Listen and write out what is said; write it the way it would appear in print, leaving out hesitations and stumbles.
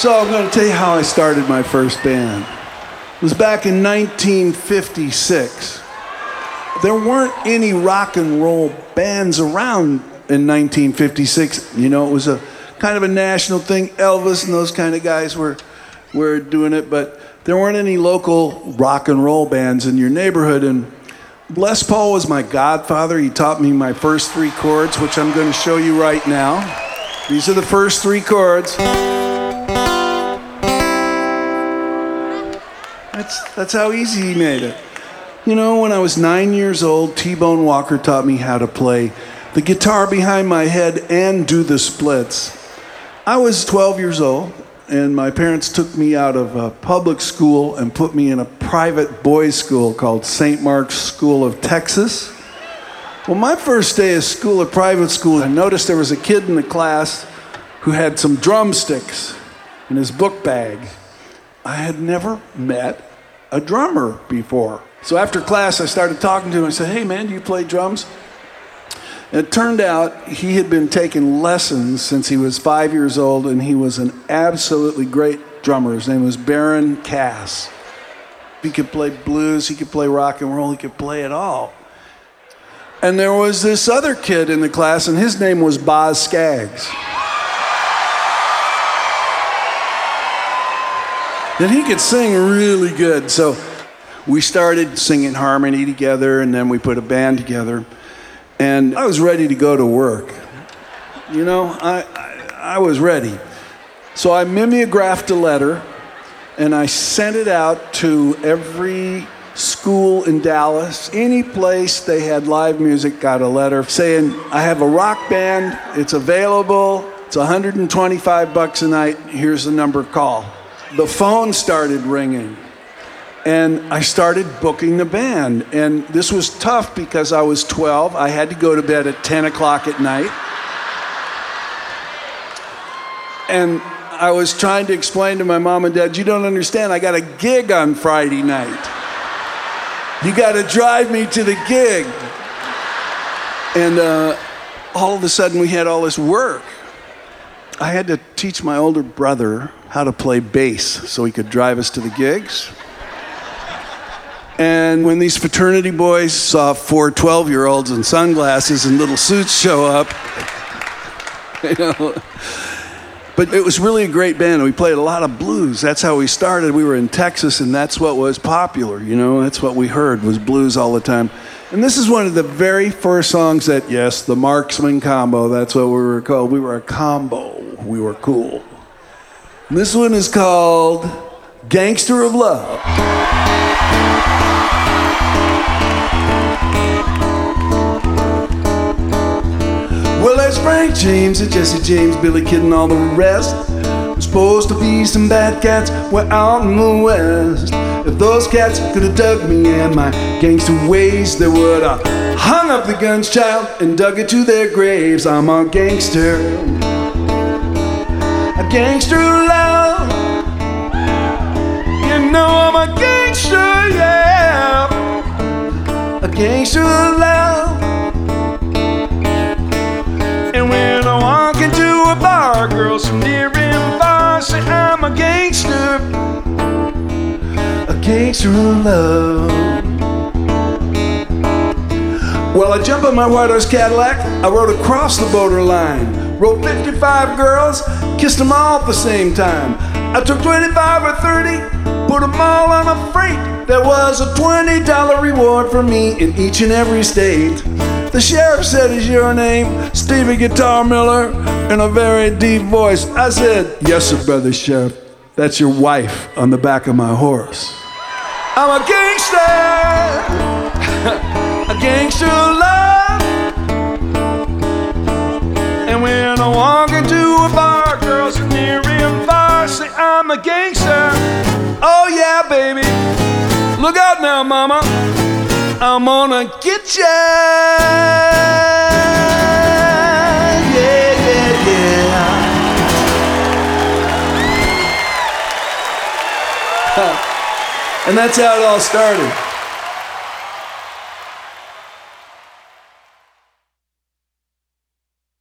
So I'm going to tell you how I started my first band. It was back in 1956. There weren't any rock and roll bands around in 1956. You know, it was a kind of a national thing. Elvis and those kind of guys were doing it, but there weren't any local rock and roll bands in your neighborhood. And Les Paul was my godfather. He taught me my first 3 chords, which I'm going to show you right now. These are the first 3 chords. That's how easy he made it. You know, when I was 9 years old, T-Bone Walker taught me how to play the guitar behind my head and do the splits. I was 12 years old, and my parents took me out of a public school and put me in a private boys' school called St. Mark's School of Texas. Well, my first day of school at private school, I noticed there was a kid in the class who had some drumsticks in his book bag. I had never met a drummer before. So after class, I started talking to him. I said, "Hey, man, do you play drums?" And it turned out he had been taking lessons since he was 5 years old, and he was an absolutely great drummer. His name was Baron Cass. He could play blues, he could play rock and roll, he could play it all. And there was this other kid in the class, and his name was Boz Scaggs. And he could sing really good. So we started singing harmony together, and then we put a band together. And I was ready to go to work. You know, I was ready. So I mimeographed a letter, and I sent it out to every school in Dallas. Any place they had live music got a letter saying, "I have a rock band, it's available, it's $125 a night, here's the number, call." The phone started ringing, and I started booking the band. And this was tough because I was 12. I had to go to bed at 10 o'clock at night. And I was trying to explain to my mom and dad, "You don't understand, I got a gig on Friday night. You got to drive me to the gig." And all of a sudden, we had all this work. I had to teach my older brother how to play bass so he could drive us to the gigs. And when these fraternity boys saw 4 12-year-olds in sunglasses and little suits show up, you know. But it was really a great band. We played a lot of blues. That's how we started. We were in Texas, and that's what was popular, you know. That's what we heard, was blues all the time. And this is one of the very first songs that, yes, the Marksman Combo, that's what we were called. We were a combo. We were cool. And this one is called Gangster of Love. Well, there's Frank James and Jesse James, Billy Kid and all the rest. We're supposed to be some bad cats, we're out in the West. If those cats could have dug me and my gangster ways, they would have hung up the guns, child, and dug it to their graves. I'm a gangster of love. You know I'm a gangster, yeah. A gangster of love. And when I walk into a bar, girls from near and far say I'm a gangster of love. Well, I jumped on my white horse Cadillac, I rode across the borderline. Rode 55 girls, kissed them all at the same time. I took 25 or 30, put them all on a freight. There was a $20 reward for me in each and every state. The sheriff said, "Is your name Stevie Guitar Miller?" in a very deep voice. I said, "Yes, sir, brother sheriff. That's your wife on the back of my horse." I'm a gangster, a gangster of love. And when I walk into a bar, girls are near and far say I'm a gangster. Oh yeah, baby. Look out now, mama. I'm gonna get ya. Yeah, yeah, yeah. And that's how it all started.